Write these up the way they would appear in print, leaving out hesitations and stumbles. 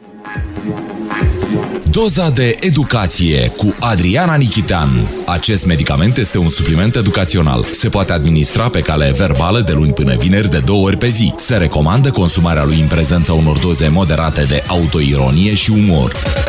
Doza de educație cu Adriana Nichitean. Acest medicament este un supliment educațional. Se poate administra pe cale verbală de luni până vineri de 2 ori pe zi. Se recomandă consumarea lui în prezența unor doze moderate de autoironie și umor.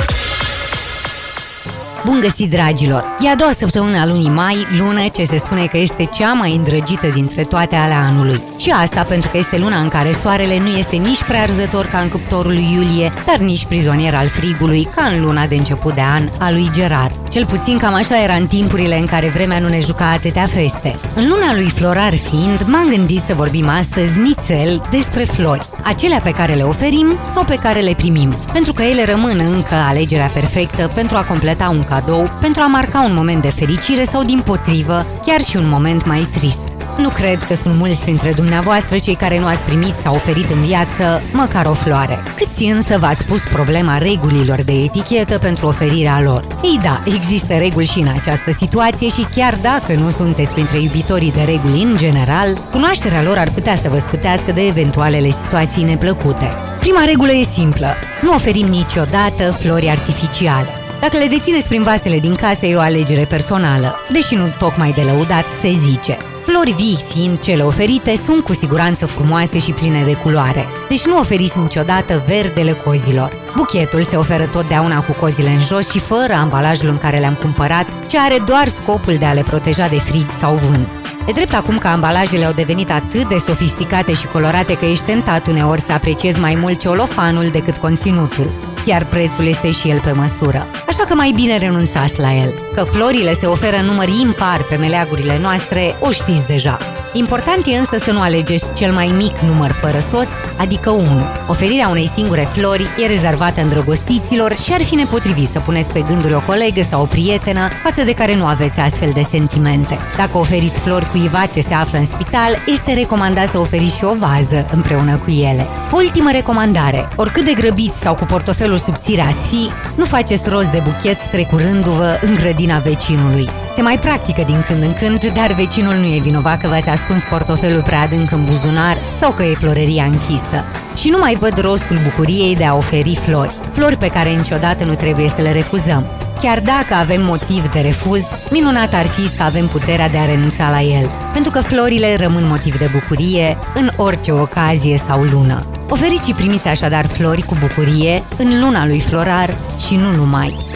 Bun găsit, dragilor! E a doua săptămână a lunii mai, lună ce se spune că este cea mai îndrăgită dintre toate ale anului. Și asta pentru că este luna în care soarele nu este nici prea arzător ca în cuptorul lui Iulie, dar nici prizonier al frigului ca în luna de început de an a lui Gerar. Cel puțin cam așa era în timpurile în care vremea nu ne juca atâtea feste. În luna lui Florar fiind, m-am gândit să vorbim astăzi nițel despre flori. Acelea pe care le oferim sau pe care le primim, pentru că ele rămân încă alegerea perfectă pentru a completa un cadou, pentru a marca un moment de fericire sau, dimpotrivă, chiar și un moment mai trist. Nu cred că sunt mulți printre dumneavoastră cei care nu ați primit sau oferit în viață măcar o floare. Câți însă v-ați pus problema regulilor de etichetă pentru oferirea lor? Ei da, există reguli și în această situație și chiar dacă nu sunteți printre iubitorii de reguli în general, cunoașterea lor ar putea să vă scutească de eventualele situații neplăcute. Prima regulă e simplă: nu oferim niciodată flori artificiale. Dacă le dețineți prin vasele din casă, e o alegere personală, deși nu tocmai de lăudat, se zice. Flori vii fiind cele oferite, sunt cu siguranță frumoase și pline de culoare. Deci nu oferiți niciodată verdele cozilor. Buchetul se oferă totdeauna cu cozile în jos și fără ambalajul în care le-am cumpărat, ce are doar scopul de a le proteja de frig sau vânt. E drept acum că ambalajele au devenit atât de sofisticate și colorate că ești tentat uneori să apreciezi mai mult ceolofanul decât conținutul. Iar prețul este și el pe măsură. Așa că mai bine renunțați la el. Că florile se oferă în număr impar pe meleagurile noastre, o știți deja. Important e însă să nu alegeți cel mai mic număr fără soț, adică 1. Oferirea unei singure flori e rezervată îndrăgostiților și ar fi nepotrivit să puneți pe gânduri o colegă sau o prietenă față de care nu aveți astfel de sentimente. Dacă oferiți flori cuiva ce se află în spital, este recomandat să oferiți și o vază împreună cu ele. Ultimă recomandare: oricât de grăbiți sau cu portofelul subțire ați fi, nu faceți rost de buchet strecurându-vă în grădina vecinului. Se mai practică din când în când, dar vecinul nu e vinovat că v-ați ascuns portofelul prea adânc în buzunar sau că e floreria închisă. Și nu mai văd rostul bucuriei de a oferi flori. Flori pe care niciodată nu trebuie să le refuzăm. Chiar dacă avem motiv de refuz, minunat ar fi să avem puterea de a renunța la el, pentru că florile rămân motiv de bucurie în orice ocazie sau lună. Oferiți și primiți așadar flori cu bucurie în luna lui Florar și nu numai.